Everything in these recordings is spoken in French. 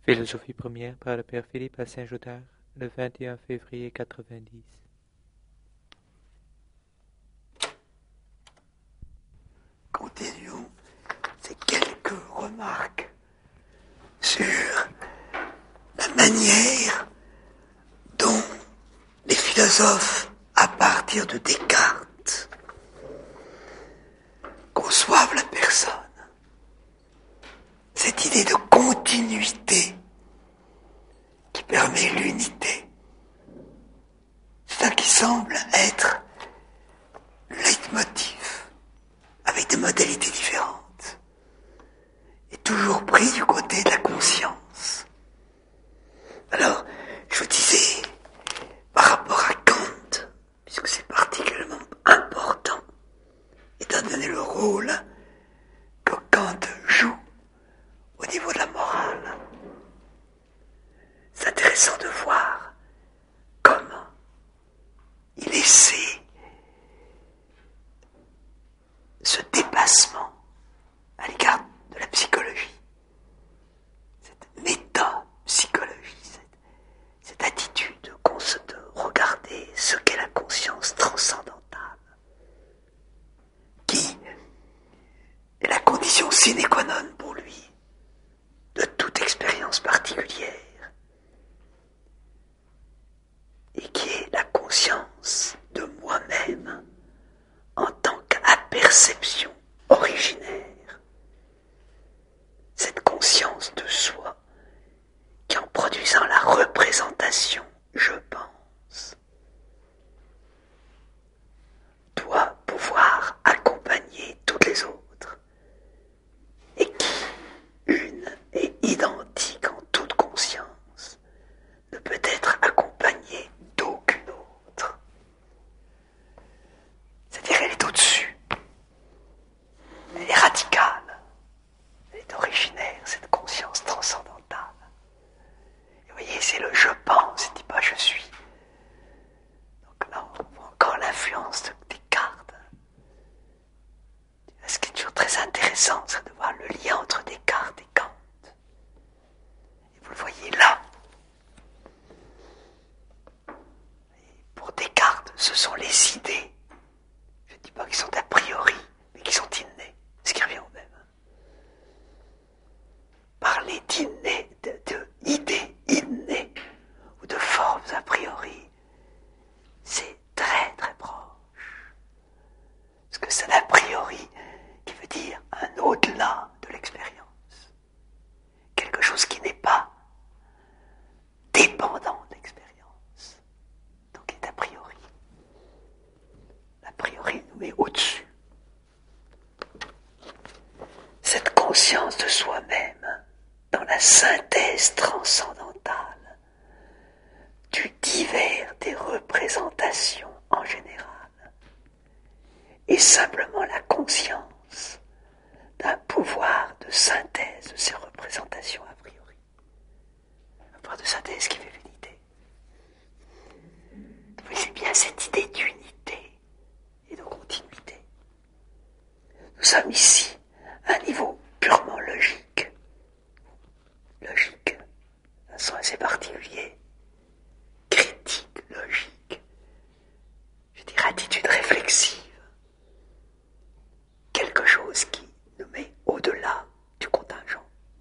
Philosophie première par le père Philippe à Saint-Gaudens, le 21 février 90. Continuons ces quelques remarques sur la manière dont les philosophes, à partir de Descartes, conçoivent la personne. Cette idée de continuité qui permet l'unité. C'est ça qui semble être le leitmotiv, avec des modalités différentes, et toujours pris du côté de la conscience. Alors, je vous disais, par rapport à Kant, puisque c'est particulièrement important, étant donné le rôle que Kant joue au niveau de la morale, c'est intéressant de voir comment il essaie ce dépassement à l'égard de la psychologie, cette métapsychologie, cette attitude de regarder ce qu'est la conscience transcendantale, qui est la condition sine qua non pour lui de toute expérience particulière, et qui est la conscience de moi-même en tant qu'aperception originaire. Cette conscience de soi qui, en produisant la représentation, je pense, doit pouvoir accompagner toutes les autres, et qui, une et identique en toute conscience, ne peut être accompagnée d'aucune autre. C'est-à-dire, elle est au-dessus. Elle est radicale. Elle est originaire, cette conscience transcendantale. Et vous voyez, c'est le je pense, il ne dit pas je suis. Donc là, on voit encore l'influence de Descartes. Ce qui est toujours très intéressant, c'est de voir le lien entre Descartes et Kant. Et vous le voyez là. Et pour Descartes, ce sont les idées. Je ne dis pas qu'ils sont a priori, mais qu'ils sont innés. Ce qui revient au même. Parler d'inné, d'idées innées, ou de formes a priori, c'est très très proche. Parce que c'est l'a priori qui veut dire un au-delà de l'expérience. Quelque chose qui n'est pas dépendant de l'expérience. Donc il est a priori. L'a priori nous met au-dessus. Cette conscience de soi-même dans la synthèse transcendantale du divers des représentations en général est simplement la conscience d'un pouvoir de synthèse de ces représentations a priori. Un pouvoir de synthèse qui fait l'unité. Mais c'est bien cette idée d'unité et de continuité. Nous sommes ici à un niveau purement logique. Logique, de façon assez particulière. Critique, logique. Je dirais attitude réflexive. Quelque chose qui nous met au-delà du contingent.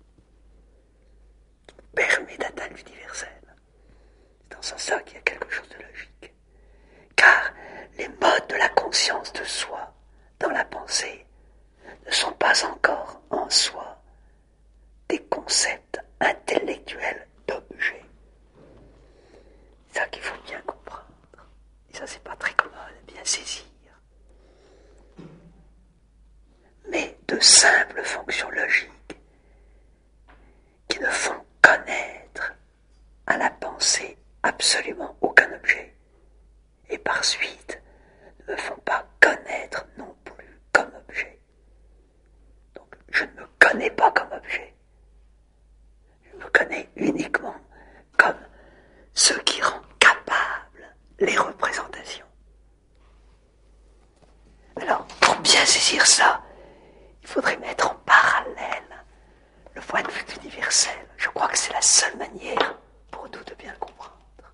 Qui nous permet d'atteindre l'universel. C'est dans ce sens qu'il y a quelque chose de logique. Car les modes de la conscience de soi dans la pensée ne sont pas encore en soi des concepts intellectuels d'objets. C'est ça qu'il faut bien comprendre. Et ça, c'est pas très commode à bien saisir. Mais de simples fonctions logiques qui ne font connaître à la pensée absolument aucun objet et par suite ne me font pas connaître non plus comme objet. Donc je ne me connais pas comme objet. Je me connais uniquement comme ce qui rend capable les représentations. Alors, pour bien saisir ça, il faudrait mettre en parallèle le point de vue universel. Je crois que c'est la seule manière pour nous de bien le comprendre.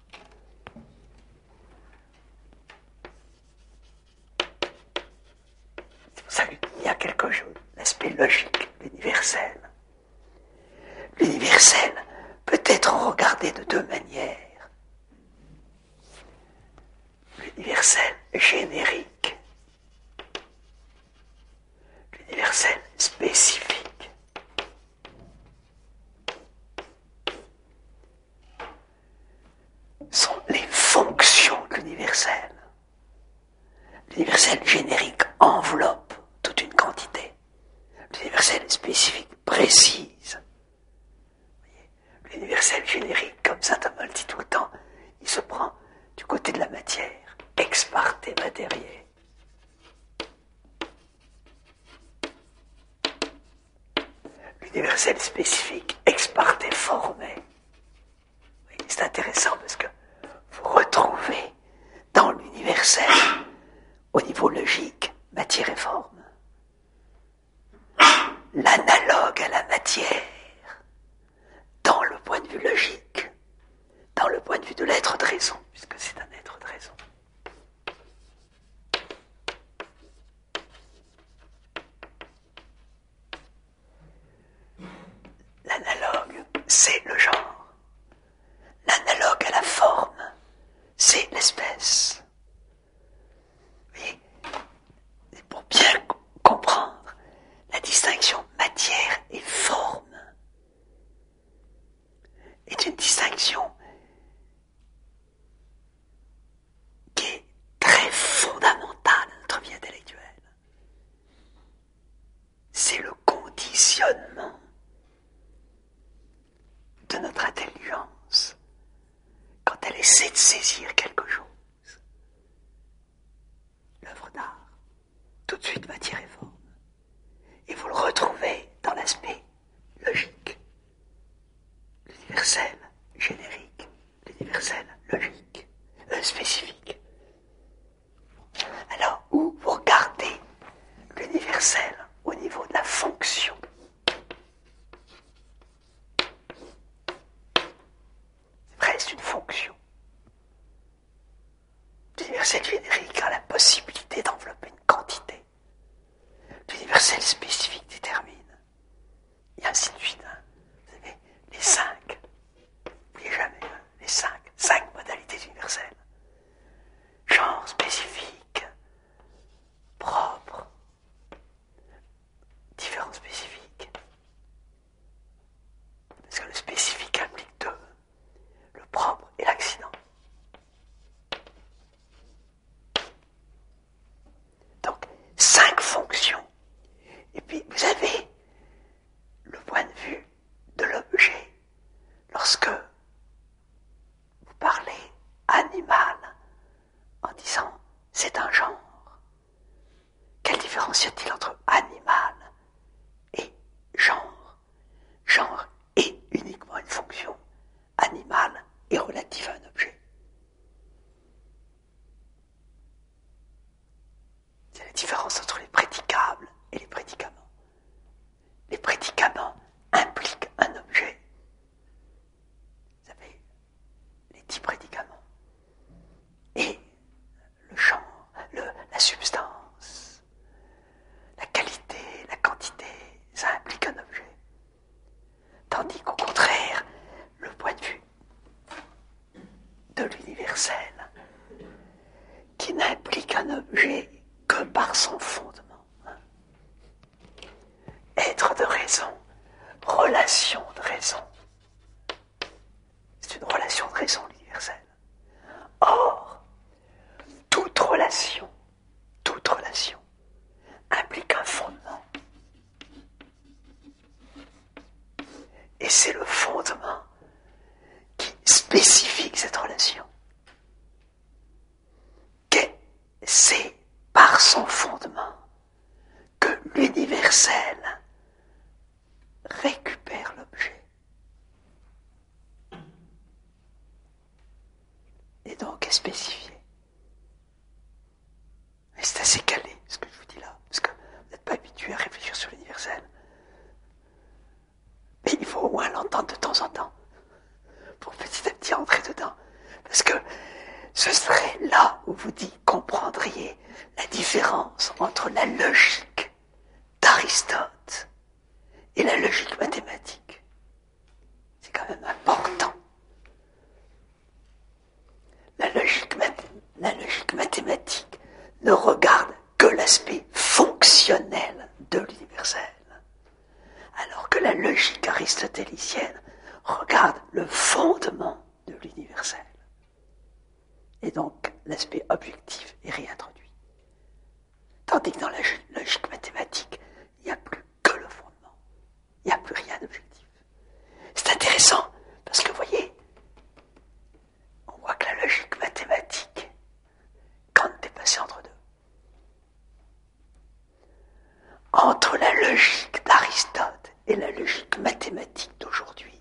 C'est pour ça qu'il y a quelque chose, l'aspect logique, l'universel. L'universel peut être regardé de deux manières. L'universel générique, l'universel spécifique. Sont les fonctions de l'universel. L'universel générique enveloppe toute une quantité. L'universel spécifique précise. L'universel générique, comme saint Thomas le dit tout le temps, il se prend du côté de la matière, ex parte materiae. L'universel spécifique, ex parte forme. Oui, c'est intéressant parce que vous retrouvez dans l'universel, au niveau logique, matière et forme, l'analogue à la matière, dans le point de vue logique, dans le point de vue de l'être de raison, puisque c'est un être de raison. L'analogue, c'est le genre. L'analogue à la forme, c'est l'espèce. Oui. Pour bien comprendre la distinction matière et forme, est une distinction qui est très fondamentale à notre vie intellectuelle. C'est le conditionnement de notre intelligence quand elle essaie de saisir quelque chose. L'œuvre d'art, tout de suite matière et forme. Et vous le retrouvez dans l'aspect logique. L'universel générique, l'universel logique, spécifique. Alors, où vous regardez l'universel au niveau de la fonction, c'est vrai, c'est une fonction. L'universel générique a la possibilité d'envelopper une quantité. L'universel spécifique détermine. Et ainsi de suite. Vous savez, les 5. N'oubliez jamais, les 5 modalités universelles. Genre spécifique, propre, différent spécifique. Parce que le spécifique implique deux, le propre et l'accident. Donc, 5 fonctions. Et puis, vous avez le point de vue de l'objet. Lorsque vous parlez animal en disant c'est un genre, quelle différence y a-t-il entre animal et genre? Genre est uniquement une fonction. Animal est relative à un objet. C'est la différence entre les prédicables et les prédicaments. Les prédicaments impliquent un objet. Vous savez, les 10 prédicaments. Et le genre, la substance, la qualité, la quantité, ça implique un objet. Tandis qu'au contraire, le point de vue de l'universel, qui n'implique un objet que par son fondement. Être de raison, relation de raison. C'est une relation de raison l'universel. Or, toute relation implique un fondement. Et c'est le fondement qui spécifie cette relation. C'est par son fondement que l'universel récupère l'objet. Et donc est spécifié. Et c'est assez calé ce que je vous dis là, parce que vous n'êtes pas habitué à réfléchir sur l'universel. Mais il faut au moins l'entendre de temps en temps. le fondement de l'universel. Et donc, l'aspect objectif est réintroduit. Tandis que dans la logique mathématique, il n'y a plus que le fondement. Il n'y a plus rien d'objectif. C'est intéressant, parce que vous voyez, on voit que la logique mathématique, Kant est passé entre deux. Entre la logique d'Aristote et la logique mathématique d'aujourd'hui,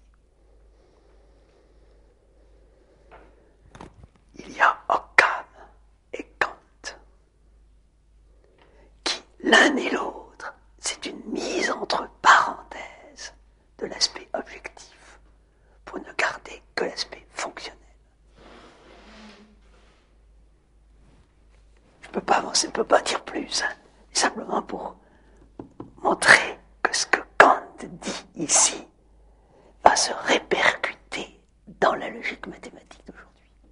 il y a Occam et Kant, qui, l'un et l'autre, c'est une mise entre parenthèses de l'aspect objectif pour ne garder que l'aspect fonctionnel. Je ne peux pas avancer, je ne peux pas dire plus, simplement pour montrer que ce que Kant dit ici va se répercuter dans la logique mathématique d'aujourd'hui.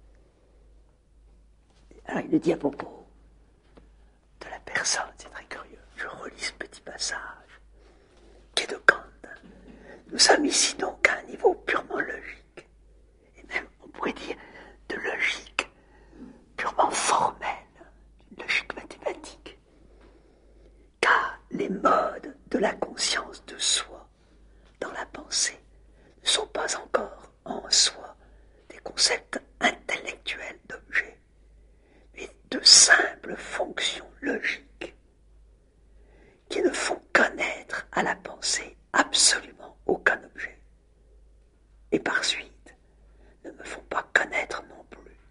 Alors il le dit à propos de la personne, c'est très curieux. Je relis ce petit passage qui est de Kant. Nous sommes ici donc à un niveau purement logique, et même on pourrait dire de logique purement formelle, une logique mathématique. Car les modes de la conscience de soi dans la pensée ne sont pas encore en soi des concepts intellectuels d'objets, mais de simples fonctions logiques qui ne font connaître à la pensée absolument aucun objet, et par suite ne me font pas connaître non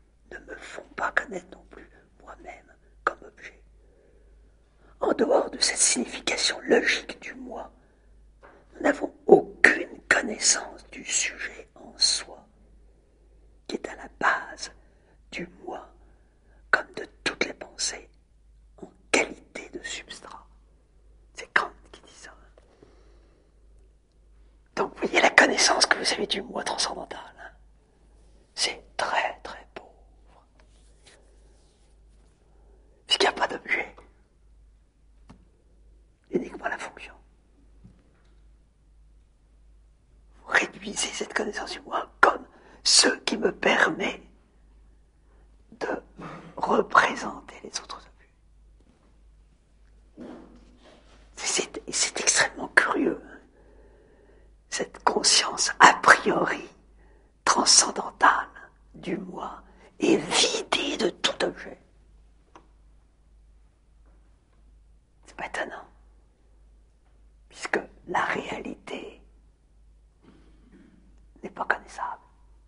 plus moi-même comme objet. En dehors de cette signification logique du moi, nous n'avons aucune connaissance du sujet en soi, qui est à la base du moi, comme de toutes les pensées, en qualité de substrat. C'est Kant qui dit ça. Donc vous voyez la connaissance que vous avez du moi transcendantal. C'est très très pauvre. Puisqu'il n'y a pas d'objet. Uniquement la fonction. Vous réduisez cette connaissance du moi comme ce qui me permet de représenter les autres objets. C'est extrêmement curieux. Cette conscience a priori transcendantale du moi est vidée de tout objet. C'est pas étonnant. Puisque la réalité n'est pas connaissable.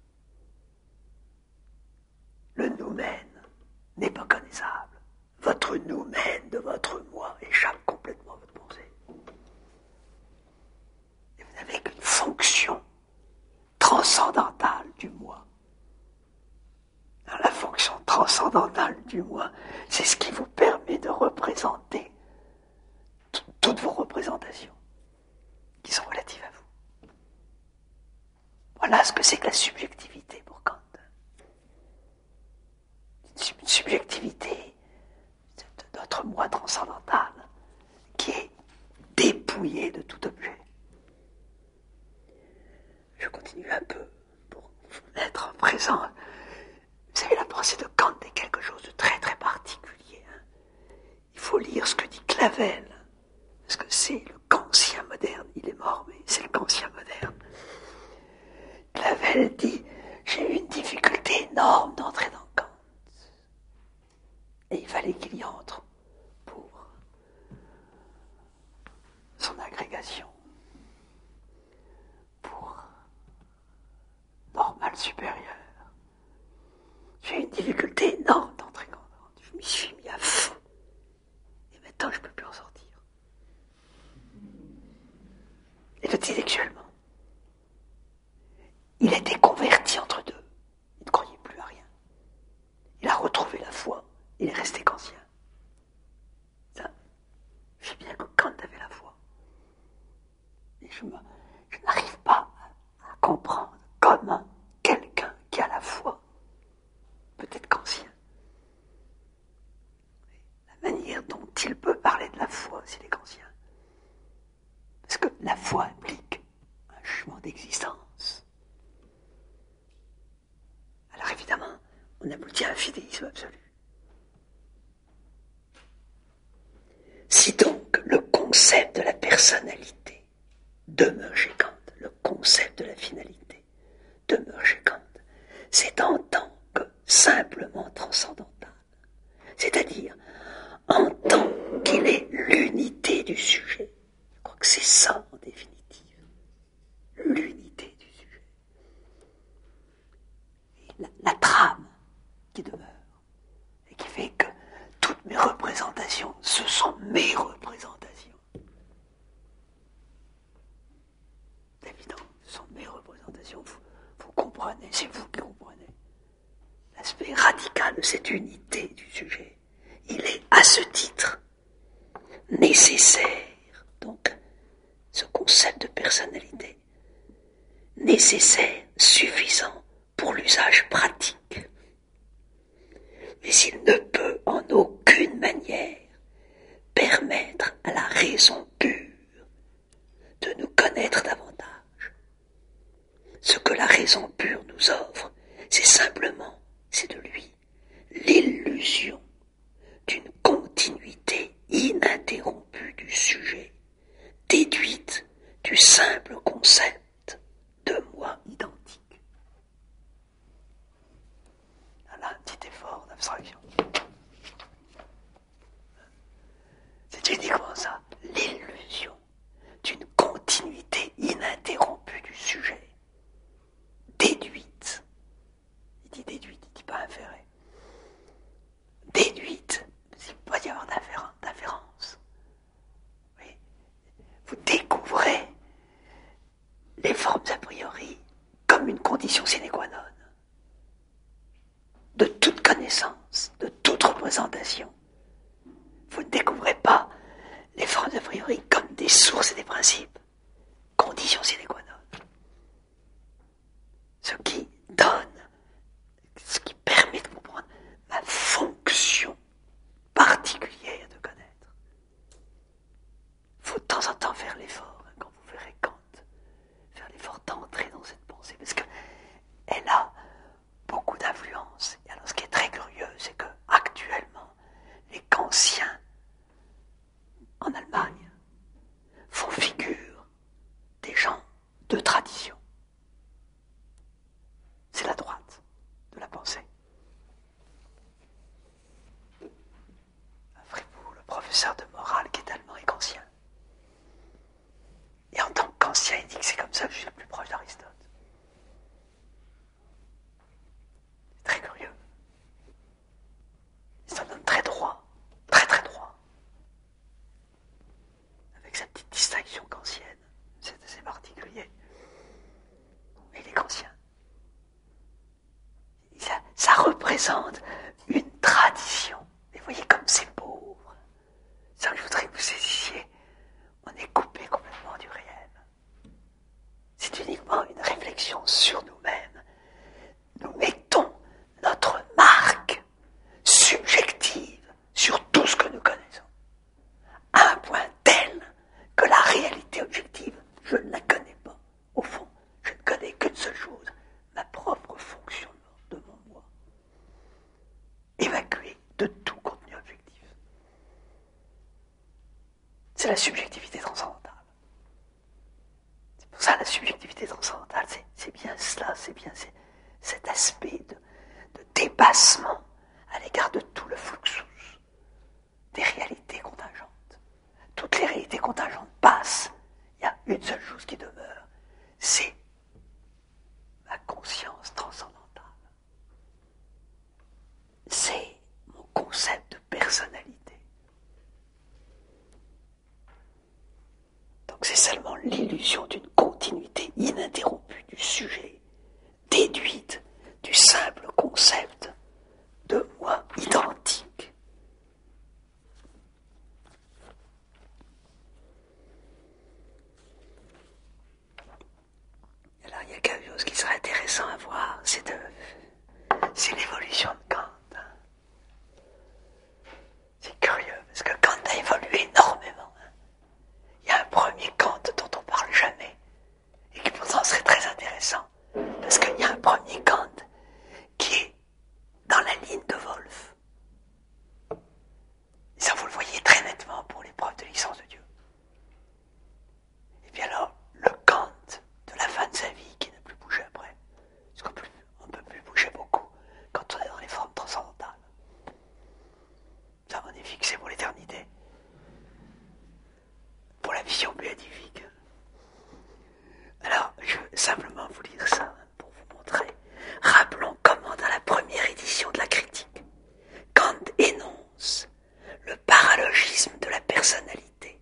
Le nous-mêmes n'est pas connaissable. Votre nous-mêmes de votre moi échappe complètement à votre pensée. Et vous n'avez qu'une fonction transcendantale du moi. Alors, la fonction transcendantale du moi, c'est ce qui vous permet de représenter toutes vos représentations qui sont relatives à vous. Voilà ce que c'est que la subjectivité pour Kant. Une subjectivité de notre moi transcendantal qui est dépouillé de tout objet. Je continue un peu pour vous mettre en présent. Vous savez, la pensée de Kant est quelque chose de très très particulier. Il faut lire ce que dit Clavel, parce que c'est le Kantien moderne. Il est mort, mais c'est le Kantien moderne. Clavel dit « J'ai eu une difficulté énorme d'entrer dans Kant. » Et il fallait qu'il y entre pour son agrégation, pour normale supérieure. J'ai eu une difficulté énorme d'entrer dans Kant. Je m'y suis mis à fond. Et maintenant, je ne peux plus en sortir. Et intellectuellement, il était converti entre deux. Il ne croyait plus à rien. Il a retrouvé la foi. Il est resté kantien. Ça, je sais bien que Kant avait la foi. Mais je n'arrive pas à comprendre comment quelqu'un qui a la foi peut être kantien. La manière dont il peut parler de la foi s'il est kantien. Parce que la foi implique un jugement d'existence. on aboutit à un fidéisme absolu. Si donc le concept de la personnalité demeure chez Kant, le concept de la finalité demeure chez Kant, c'est en tant que simplement transcendantal, c'est-à-dire en tant qu'il est l'unité du sujet. Je crois que c'est ça en définitive, l'unité du sujet. La trame qui demeure et qui fait que toutes mes représentations, ce sont mes représentations. C'est évident, ce sont mes représentations. Vous comprenez, c'est vous qui comprenez. L'aspect radical de cette unité du sujet, il est à ce titre nécessaire. Donc, ce concept de personnalité, nécessaire, suffisant pour l'usage pratique. Mais il ne peut en aucune manière permettre à la raison pure de nous connaître davantage. Ce que la raison pure nous offre, c'est de lui, l'illusion d'une continuité ininterrompue du sujet, déduite du simple concept de moi identique. Voilà un petit effort d'abstraction. C'est uniquement ça, l'illusion d'une continuité ininterrompue du sujet, déduite. Il dit déduite, il ne dit pas inférée. Déduite, il ne peut pas y avoir d'inférence. Oui. Vous découvrez les formes a priori comme une condition sine qua non de toute connaissance, de toute représentation. Vous ne découvrez pas les formes a priori comme des sources et des principes, conditions sine qua non. Ce qui permet de comprendre ma fonction particulière de connaître. Il faut de temps en temps faire l'effort, quand vous verrez Kant, faire l'effort d'entrer dans cette pensée, parce qu'elle a beaucoup d'influence. Et alors ce qui est très curieux, c'est que actuellement, les kantiens en Allemagne font figure des gens de tradition. C'est la droite de la pensée. À Fribourg, le professeur de morale qui est allemand est kantien. Et en tant que kantien, il dit que c'est comme ça que je suis le plus proche d'Aristote. C'est très curieux. Il s'en donne très droit, très très droit. Avec sa petite distinction kantienne. C'est assez particulier. Mais il est kantien. Ça représente une tradition. Et vous voyez comme c'est pauvre. Ça, je voudrais que vous saisissiez. On est coupé complètement du réel. C'est uniquement une réflexion sur nous-mêmes. Nous mettons notre marque subjective sur tout ce que nous connaissons. À un point tel que la réalité objective, je ne la connais pas. Au fond, je ne connais qu'une seule chose, ma propre fonction de mon moi. Évacuée de tout contenu objectif. C'est la subjectivité transcendantale. C'est pour ça la subjectivité transcendantale, c'est bien cela, c'est bien cet aspect de dépassement à l'égard de tout le fluxus des réalités contingentes. Toutes les réalités contingentes passent, il y a une seule chose qui demeure, c'est ma conscience transcendantale. C'est mon concept de personnalité. Donc c'est seulement l'illusion d'une continuité ininterrompue du sujet, déduite du simple concept de moi identique. Alors il y a quelque chose qui serait intéressant à voir, c'est l'évolution de Kant. C'est curieux, parce que Kant a évolué énormément. Il y a un premier Kant dont on ne parle jamais, et qui pourtant serait très intéressant, parce qu'il y a un premier Kant qui est dans ligne de Wolff. Et ça, vous le voyez très nettement pour l'épreuve de l'existence de Dieu. Et puis alors, le Kant de la fin de sa vie, qui n'a plus bougé après, parce qu'on ne peut plus bouger beaucoup quand on est dans les formes transcendantales. Ça, on est fixé pour l'éternité, pour la vision béatifique. Alors, je veux simplement vous lire ça pour vous montrer. Rappelons comment dans la première édition de la critique, Kant énonce le paralogisme de la personnalité.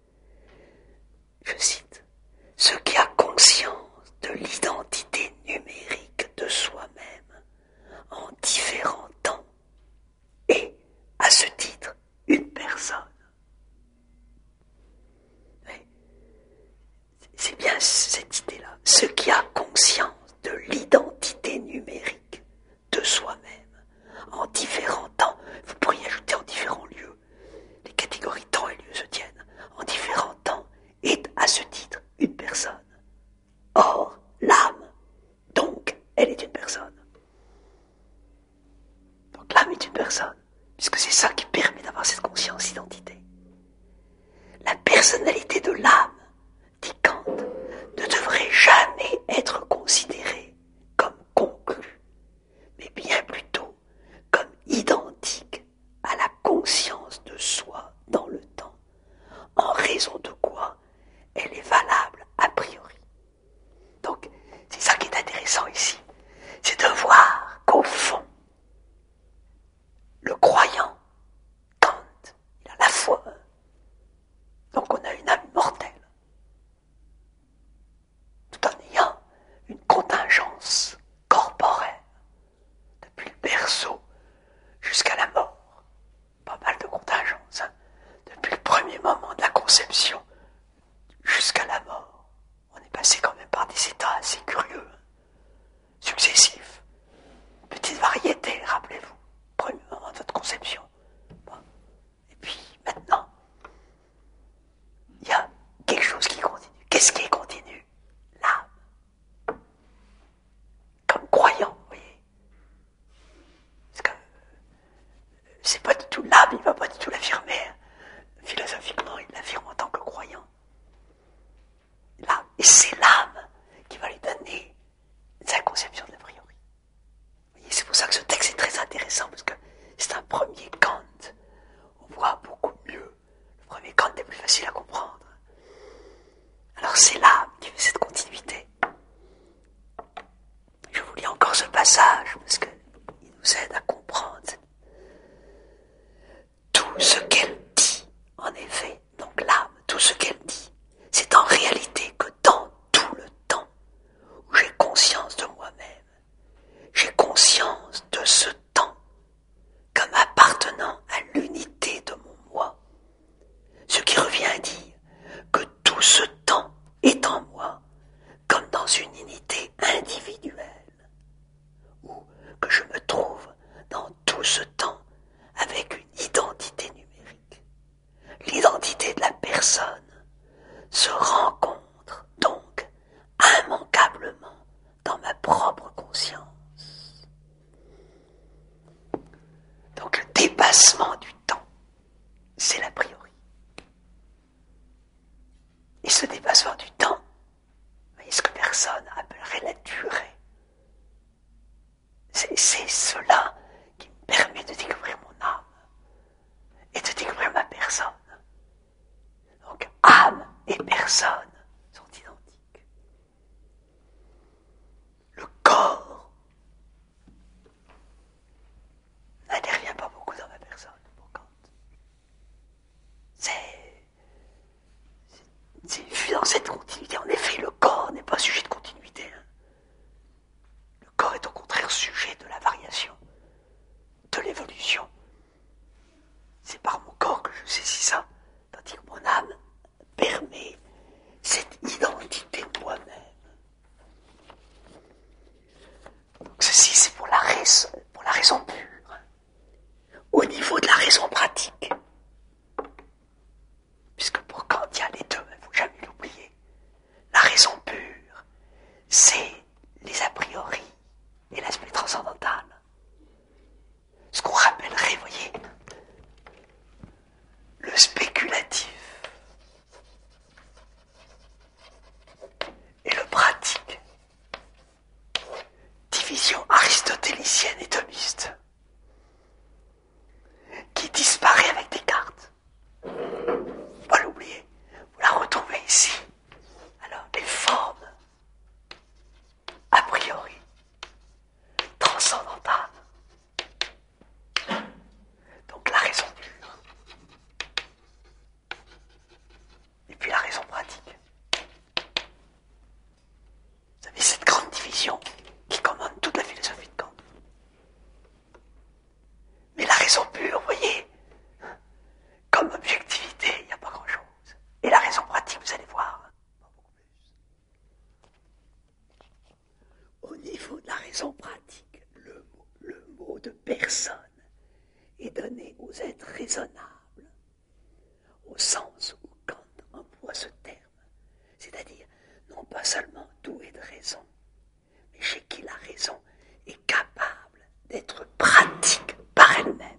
Je cite, « Ce qui a conscience de l'identité numérique de soi-même en différents temps est, à ce titre, une personne. » C'est bien cette idée-là. Ce qui a conscience de l'identité numérique de soi-même en différents temps, vous pourriez ajouter en différents lieux, les catégories temps et lieu se tiennent, en différents temps, est à ce titre une personne. Or, l'âme, donc, elle est une personne. Donc l'âme est une personne, puisque c'est ça qui permet d'avoir cette conscience identité. La personnalité de l'âme, dit Kant, ne devrait jamais être considérée comme conclue, mais bien plutôt comme identique à la conscience de soi dans le temps, en raison de quoi elle est valable a priori. Donc, c'est ça qui est intéressant ici, c'est de voir qu'au fond, le croyant, Kant, il a la foi, donc on a une âme mortelle, tout en ayant une contingence corporelle, depuis le berceau jusqu'à la mort. Pas mal de contingences, hein. Depuis le premier moment de la conception jusqu'à la mort. On est passé quand même par des états assez curieux, hein, successifs. Petite variété, rappelez-vous, premier moment de votre conception. Bon. Et puis maintenant, il y a quelque chose qui continue. Qu'est-ce qui est continu? L'âme. Comme croyant, vous voyez. Parce que c'est pas du tout l'âme, il ne va pas du tout l'affirmer. Philosophiquement, il l'affirme en tant que croyant. L'âme. Et c'est l'âme qui va lui donner sa conception de l'a priori. Vous voyez, c'est pour ça que ce texte est très intéressant, parce que c'est un premier Kant. On voit beaucoup mieux. Le premier Kant est plus facile à comprendre. Alors c'est l'âme qui fait cette continuité. Je vous lis encore ce passage, parce qu'il nous aide à comprendre tout ce qu'elle dit. En effet, donc l'âme, tout ce qu'elle dit, c'est en réalité que dans tout le temps où j'ai conscience de moi-même, j'ai conscience de ce temps comme appartenant à l'unité de mon moi. Ce qui revient à dire que tout ce temps est en moi comme dans une unité individuelle, ou que je me trouve dans tout ce temps avec une identité numérique. L'identité de la personne se rencontre donc immanquablement dans ma propre conscience. Donc le dépassement du temps, c'est l'a priori. Et ce dépassement du temps, voyez ce que personne appellerait la durée. C'est cela qui me permet de découvrir mon âme et de découvrir ma personne. Donc âme et personne sont identiques. Le corps n'intervient pas beaucoup dans ma personne, pour Kant. C'est vu dans cette continuité. En effet, le corps n'est pas sujet de continuité. Hein. Le corps est au contraire sujet de la variation, de l'évolution. C'est par mon corps que je saisis ça, tandis que mon âme permet cette identité de moi-même. Donc ceci, c'est pour la raison pure. Au niveau de la raison pratique, puisque pour Kant, il y a les deux, il ne faut jamais l'oublier. La raison pure, c'est les a priori et l'aspect transcendantal. vision aristotélicienne et thomiste qui disparaît avec Descartes. Pas l'oublier, vous la retrouvez ici. Alors, les formes, a priori, transcendantales. Donc la raison pure. Et puis la raison pratique. Vous avez cette grande division qui commande toute la philosophie de Kant. Mais la raison pure, vous voyez, comme objectivité, il n'y a pas grand-chose. Et la raison pratique, vous allez voir, pas beaucoup plus. Au niveau de la raison pratique, le mot de personne est donné aux êtres raisonnables, au sens où Kant emploie ce terme, c'est-à-dire non pas seulement doué de raison, mais chez qui la raison est capable d'être pratique par elle-même.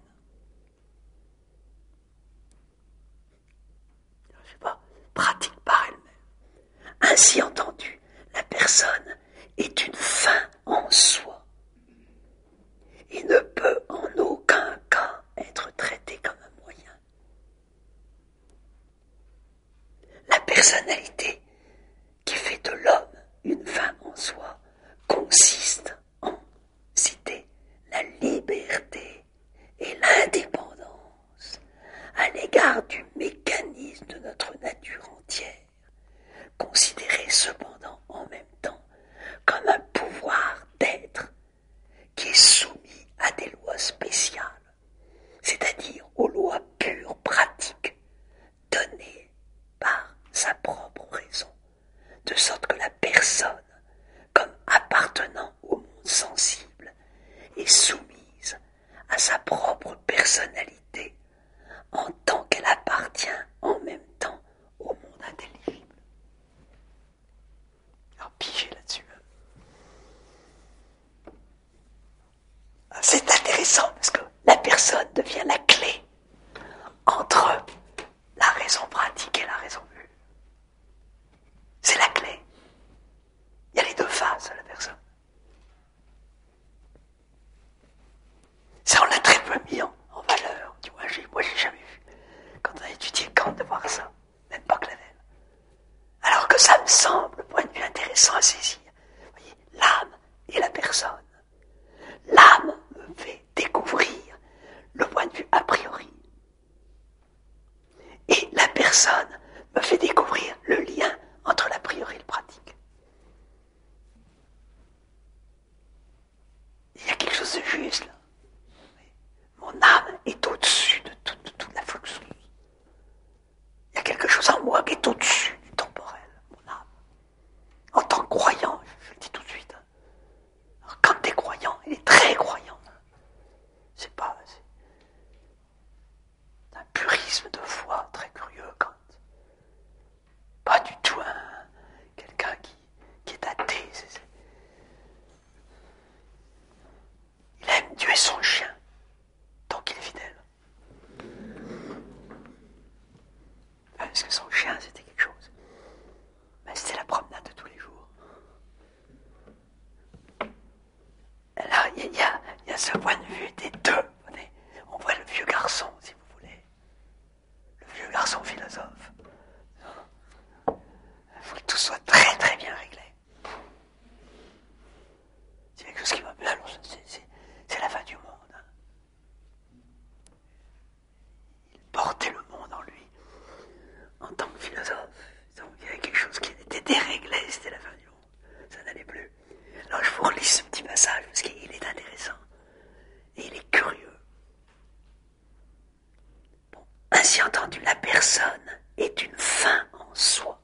Je sais pas, pratique par elle-même. Ainsi entendu, la personne est une fin en soi et ne peut en aucun cas être traitée comme un moyen. La personnalité qui fait de l'homme une fin en soi consiste en, citer, la liberté et l'indépendance à l'égard du mécanisme de notre nature entière, considéré cependant en même temps comme un pouvoir d'être qui est soumis à des lois spéciales, c'est-à-dire aux lois pures pratiques données par sa propre raison, de sorte que la personne, comme appartenant au monde sensible, est soumise à sa propre personnalité en tant qu'elle appartient en même temps au monde intelligible. Alors pigez là-dessus. C'est intéressant parce que la personne devient la clé entre la raison pratique et la raison pure. C'est la clé. Il y a les deux faces de la personne. Ça, on l'a très peu mis en valeur. Du moins, moi, j'ai jamais vu, quand on a étudié Kant, de voir ça. Même pas Clavel. Alors que ça me semble, point de vue intéressant à saisir. Vous voyez, l'âme et la personne. L'âme me fait découvrir le point de vue a priori. Et la personne me fait découvrir le lien entre l'a priori et le pratique. Il y a quelque chose de juste là. Mon âme est au-dessus de toute la fluxus. Il y a quelque chose en moi qui est au-dessus du temporel, mon âme. En tant que croyant, je le dis tout de suite. Alors, quand tu es croyant, il est très croyant. C'est un purisme de foi très curieux, Kant. Pas du tout quelqu'un qui est athée. Il aime Dieu et son chien, donc il est fidèle. Parce que son chien, c'était quelque chose. Mais c'était la promenade de tous les jours. Alors, il y a ce point de vue des deux. On voit le vieux garçon, si vous voulez. Le vieux garçon philosophe. Il faut que tout soit très très bien réglé. C'est quelque chose qui va bien, c'est la fin du monde. Il portait le monde en lui, en tant que philosophe. Donc il y avait quelque chose qui était déréglé, c'était la fin du monde. Ça n'allait plus. Alors je vous relis ce petit passage parce qu'il est intéressant. Et il est curieux. Bon, ainsi entendu, la personne est une fin en soi.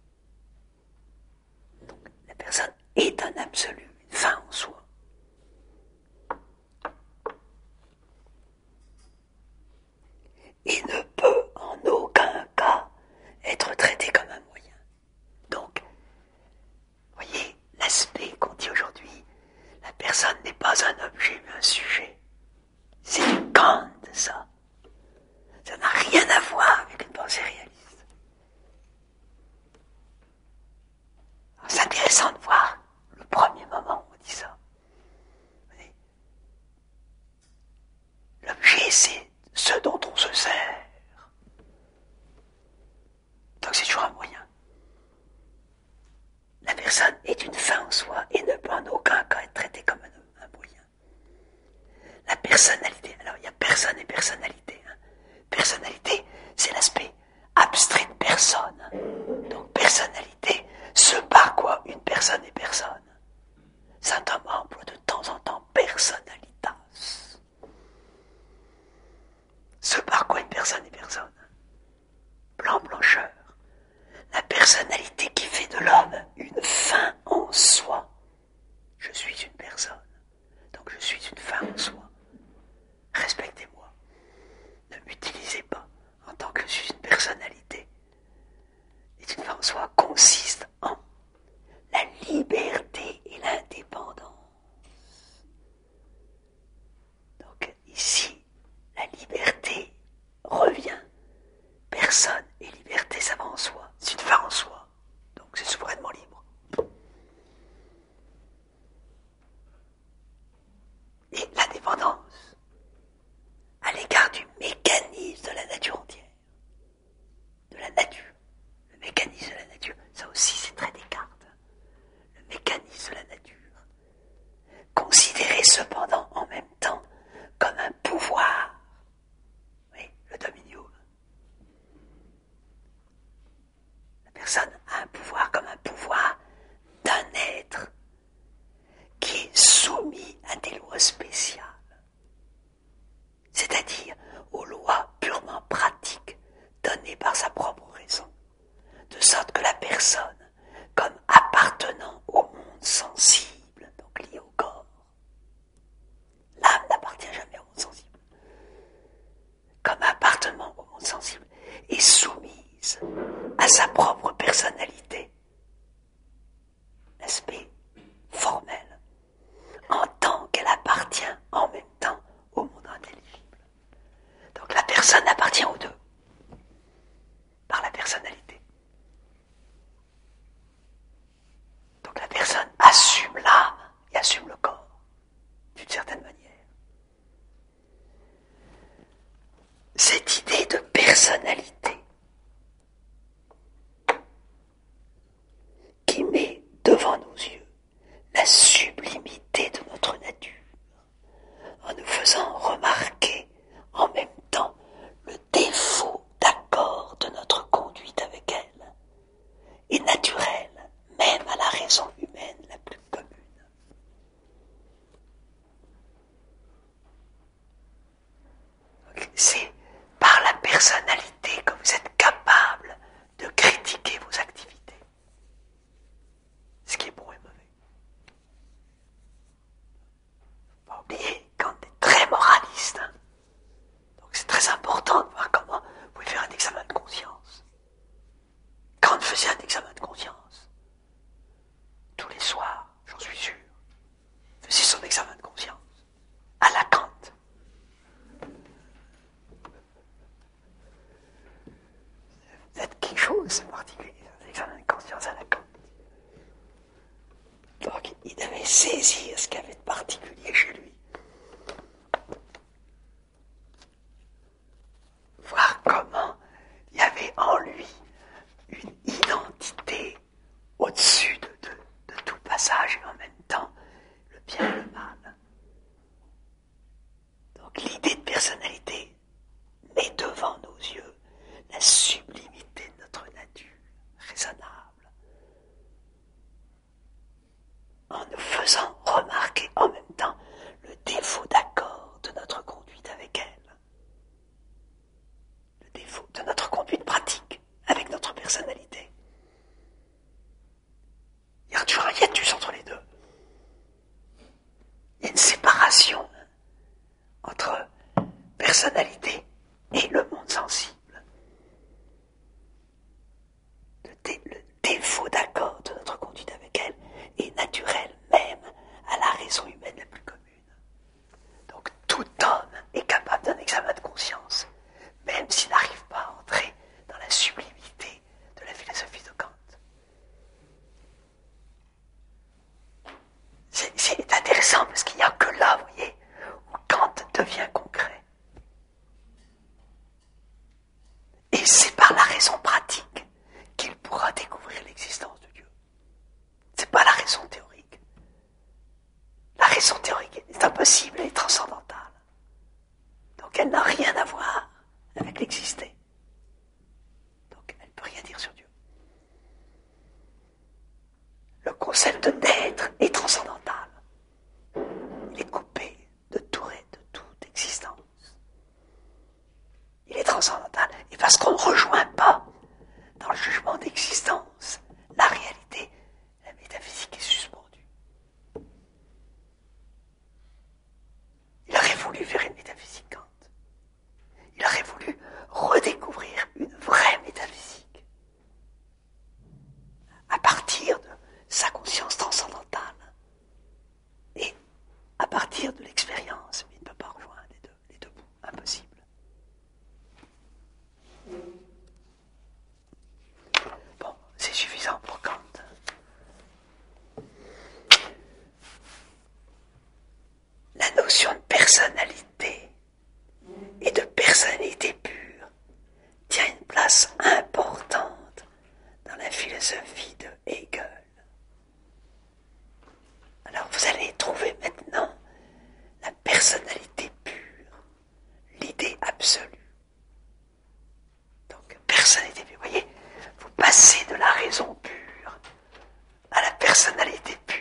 Donc, la personne est un absolu, une fin en soi. Et ne peut en aucun cas être traité comme un moyen. Donc, voyez, l'aspect qu'on dit aujourd'hui, la personne n'est pas un objet mais un sujet. C'est du Kant, ça. Ça n'a rien à voir avec une pensée réaliste. Alors, c'est intéressant de voir le premier moment où on dit ça. personnalité. Alors il y a personne et personnalité. Personnalité, c'est l'aspect abstrait de personne. Donc personnalité, ce par quoi une personne est personne. Saint Thomas emploie de temps en temps personnalitas. Ce par quoi une personne est personne. Blancheur. La personnalité qui fait de l'homme une fin en soi. Je suis une personne, donc je suis une fin en soi. Respectez-moi. Ne m'utilisez pas en tant que je suis une personnalité. Et une fin en soi consiste en la liberté et l'indépendance. Donc ici, la liberté revient. Personne et liberté, ça va en soi. C'est une fin en soi. Donc c'est souverainement libre. Et l'indépendance à l'égard du mécanisme de la nature entière. De la nature. Le mécanisme de la nature. Ça aussi, c'est très Descartes. Le mécanisme de la nature. Considéré cependant en même temps comme un pouvoir. Oui, le dominium. La personne a un pouvoir comme un pouvoir d'un être qui est soumis à des lois spéciales. C'est-à-dire aux lois purement pratiques données par sa propre raison. De sorte que la personne, comme appartenant au monde sensible, donc lié au corps, l'âme n'appartient jamais au monde sensible, comme appartenant au monde sensible, est soumise à sa propre personnalité, aspect formel, en tant qu'elle appartient en même temps au monde intelligible. Donc la personne appartient aux deux, par la personnalité. Donc la personne assume l'âme et assume le corps, d'une certaine manière. Cette idée de personnalité qui met devant nos yeux la sublimité de notre nature, en nous faisant remarquer en même temps le défaut d'accord de notre conduite avec elle, est naturelle même à la raison humaine la plus commune. Donc, c'est par la personnalité que vous êtes capable de critiquer vos activités, ce qui est bon et mauvais. Faut pas oublier quand on est très moraliste, donc c'est très important de voir comment vous pouvez faire un examen de conscience. Quand on faisait un examen de conscience, tous les soirs, j'en suis sûr, faisait son examen de conscience à la Kant. Vous êtes quelque chose de particulier, un examen de conscience à la Kant. Donc il devait saisir ce qu'il y avait de particulier chez lui. Voir comment il y avait en lui une identité au-dessus de tout passage et en même temps le bien et le mal. Donc l'idée de personnalité met devant nos yeux la sublimité de notre nature raisonnable, en nous faisant remarquer en même temps le défaut d'accord de notre conduite avec elle, le défaut de notre conduite pratique avec notre personnalité. Il y a toujours un hiatus entre les deux. Il y a une séparation entre personnalité et le monde sensible. Le défaut d'accord de notre conduite avec elle est naturel même à la raison humaine la plus commune. Donc tout homme est capable d'un examen de conscience, même s'il n'arrive pas à entrer dans la sublimité de la philosophie de Kant. C'est intéressant parce qu'il n'y a que là, vous voyez, où Kant devient concret. Et c'est par la raison pratique qu'il pourra découvrir l'existence de Dieu. C'est pas la raison théorique. La raison théorique est impossible et transcendantale. Donc elle n'a rien à voir avec l'existé. Donc elle ne peut rien dire sur Dieu. Le concept d'être est transcendantal. Il est coupé de toute existence. Il est transcendantal. Et parce qu'on ne rejoint pas dans le jugement d'existence la réalité, la métaphysique est suspendue. Il aurait voulu faire une métaphysique Kant. Il aurait voulu redécouvrir une vraie métaphysique à partir de sa conscience transcendantale et à partir de l'expérience. Mais il ne peut pas rejoindre les deux bouts, impossible. Bon, c'est suffisant pour Kant. La notion de personnalité et de personnalité pure tient une place importante dans la philosophie de Hegel. Alors vous allez trouver maintenant la personnalité pure, l'idée absolue. Donc personnalité pure, vous voyez, vous passez de la raison pure à la personnalité pure.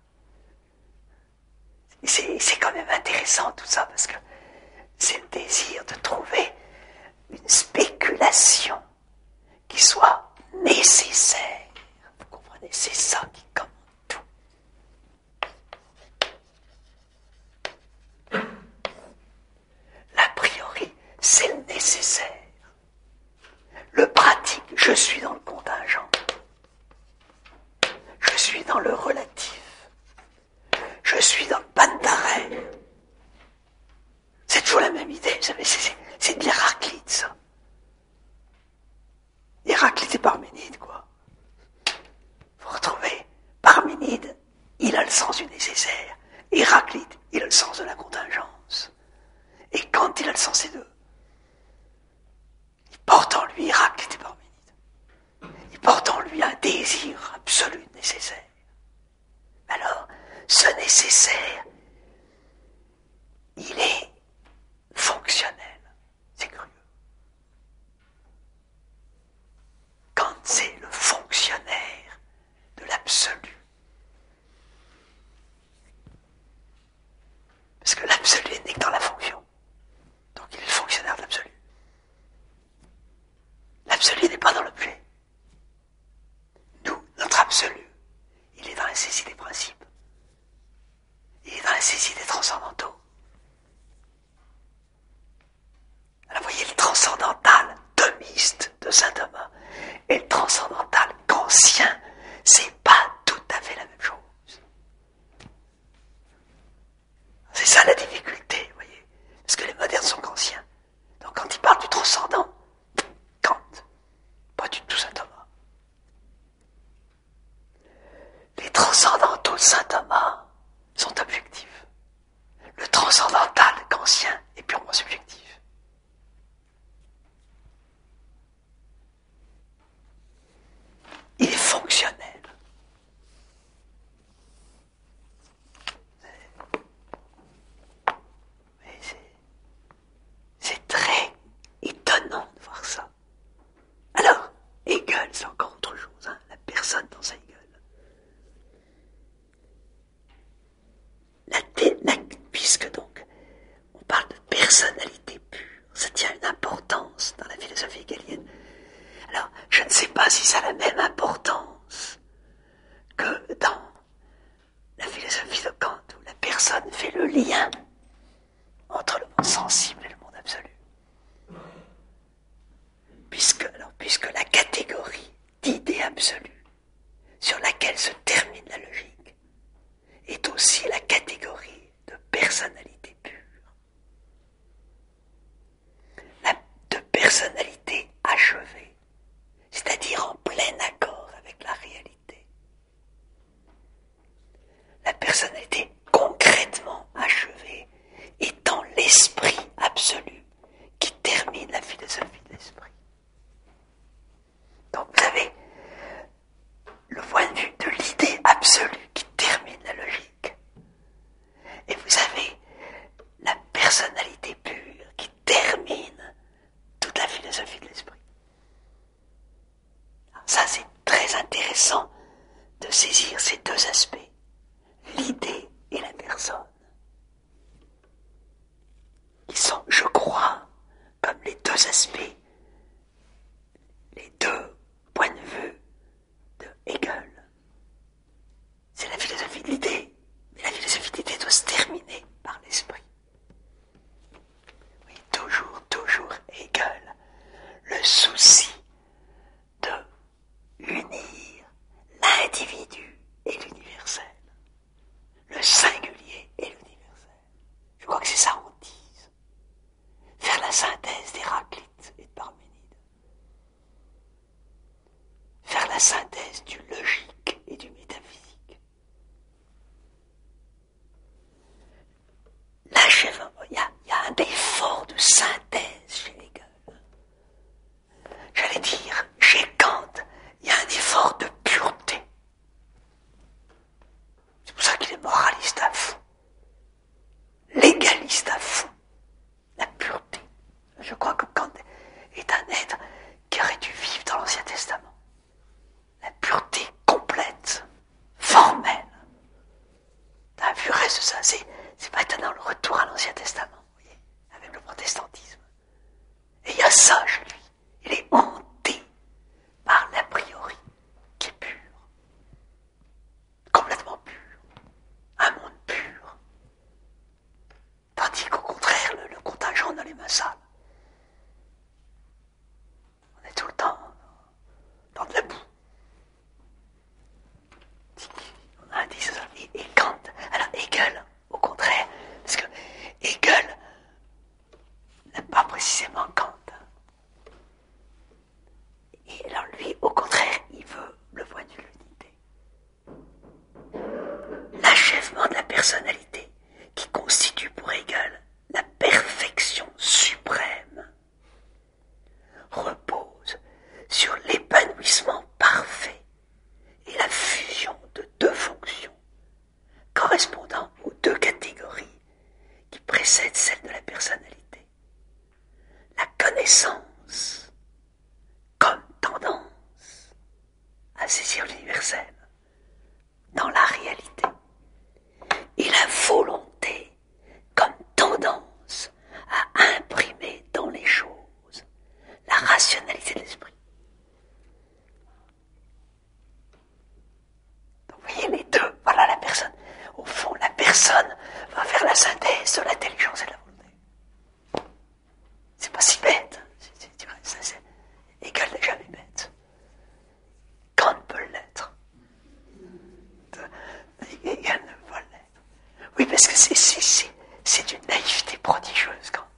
C'est quand même intéressant tout ça parce que c'est le désir de trouver une spéculation qui soit nécessaire. Vous comprenez, c'est ça qui commande tout. L'a priori, c'est le nécessaire. Le pratique, je suis dans le contingent. Je suis dans le relatif. Je suis dans le pan d'arrêt. C'est toujours la même idée, vous savez, c'est de l'Héraclite, ça. Héraclite et Parménide, quoi. Vous retrouvez, Parménide, il a le sens du nécessaire. Héraclite, il a le sens de la contingence. Et Kant, il a le sens des deux. Il porte en lui, Héraclite et Parménide. Il porte en lui un désir absolu nécessaire. Alors, ce nécessaire, il est fonctionnel. C'est curieux. Kant, c'est le fonctionnaire de l'absolu. Parce que l'absolu n'est que dans la fonction. Donc il est le fonctionnaire de l'absolu. L'absolu n'est pas dans l'objet. Nous, notre absolu, il est dans la saisie des principes. Il est dans la saisie des transcendantaux. Alors vous voyez, le transcendantal thomiste de saint Thomas et le transcendantal kantien, c'est pas tout à fait la même chose. C'est ça la difficulté, vous voyez. Parce que les modernes sont kantiens. Donc quand ils parlent du transcendant, Kant, pas du tout saint Thomas. Les transcendantaux de saint Thomas sont objectifs. Le transcendantal kantien est purement subjectif. Il est fonctionnel. C'est très étonnant de voir ça. Alors, Hegel, c'est encore autre chose, hein, la personne dans Hegel. Puisque donc, on parle de personnalité pure, ça tient une importance dans la philosophie hegelienne. Alors, je ne sais pas si ça a la même importance que dans la philosophie de Kant, où la personne fait le lien entre le monde sensible et le monde absolu. Puisque la catégorie d'idée absolue sur laquelle se termine la logique est aussi la catégorie de personnalité pure. De personnalité achevée, c'est-à-dire en plein accord avec la réalité. La personnalité concrètement achevée étant l'esprit absolu qui termine la philosophie de l'esprit. Donc vous avez le point de vue de l'idée absolue qui termine la logique. Et vous avez personnes qui sont, je crois, comme les deux aspects, les deux points de vue de Hegel. C'est la philosophie de l'idée, mais la philosophie de l'idée doit se terminer par l'esprit. Oui, toujours Hegel, le souci de unir l'individu et l'universel, le singulier et l'universel. Je crois que c'est ça qu'on dise. Faire la synthèse d'Héraclite et de Parménide. Faire la synthèse du logique et du métaphysique. L'achèvement, il y a un effort de synthèse chez Hegel. J'allais dire, chez Kant, il y a un effort de pureté. C'est pour ça qu'il est moraliste à fond, légaliste à fond, la pureté. Je crois que Kant est un être qui aurait dû vivre dans l'Ancien Testament. La pureté complète, formelle. T'as vu, reste ça, c'est maintenant le retour à l'Ancien Testament, vous voyez, avec le protestantisme. Et il y a ça chez lui. Il est hanté par l'a priori, qui est pur. Complètement pur. Un monde pur. Tandis qu'au contraire, le contingent dans les mains sales. On est tout le temps dans de la boue. On a dit ça. Et Kant, alors Hegel, au contraire, parce que Hegel n'aime pas précisément Kant. Et alors lui, au contraire, il veut le point de vue de l'unité. L'achèvement de la personnalité qui constitue pour Hegel la perfection suprême repose sur l'épanouissement parfait et la fusion de deux fonctions correspondant aux deux catégories qui précèdent celle de la personnalité. La connaissance comme tendance à saisir l'universel dans la réalité et la volonté comme tendance à imprimer dans les choses la rationalité de l'esprit. Donc vous voyez les deux, voilà la personne. Au fond, la personne va faire la synthèse de l'intelligence et de la volonté. C'est pas si bête. Hegel n'est jamais bête. Kant peut l'être. Hegel ne peut pas l'être. Oui, parce que c'est une naïveté prodigieuse, Kant.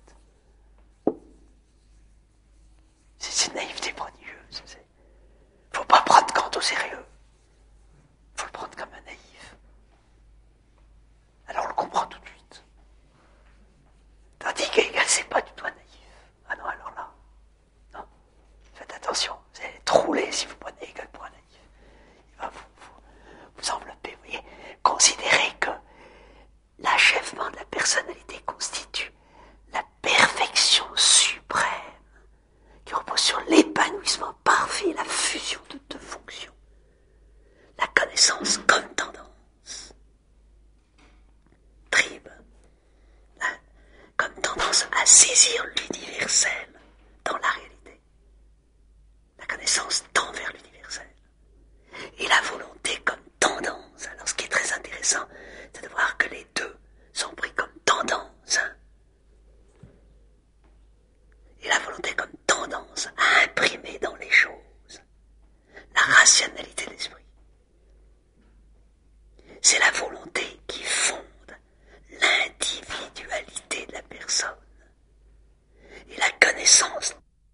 C'est une naïveté prodigieuse. Faut pas prendre Kant au sérieux. Faut le prendre comme un naïf. Alors on le comprend tout de suite. Tandis qu'Hegel, c'est pas du tout un naïf. Ah non, alors là, non. Faites attention, vous allez être roulé si vous prenez Hegel pour un naïf. Il va vous envelopper, vous voyez. Considérez que l'achèvement de la personnalité constitue la perfection suprême qui repose sur l'épanouissement parfait et la fusion de deux fonctions. La connaissance comme tendance. Tribe. Comme tendance à saisir l'universel